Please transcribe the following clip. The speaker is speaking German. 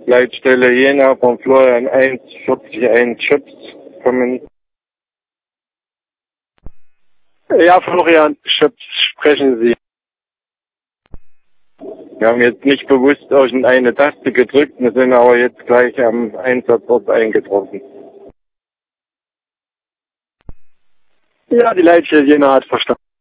Leitstelle Jena von Florian 141 Chips kommen. Ja, Florian Chips, sprechen Sie. Wir haben jetzt nicht bewusst irgendeine Taste gedrückt, wir sind aber jetzt gleich am Einsatzort eingetroffen. Ja, die Leitstelle Jena hat verstanden.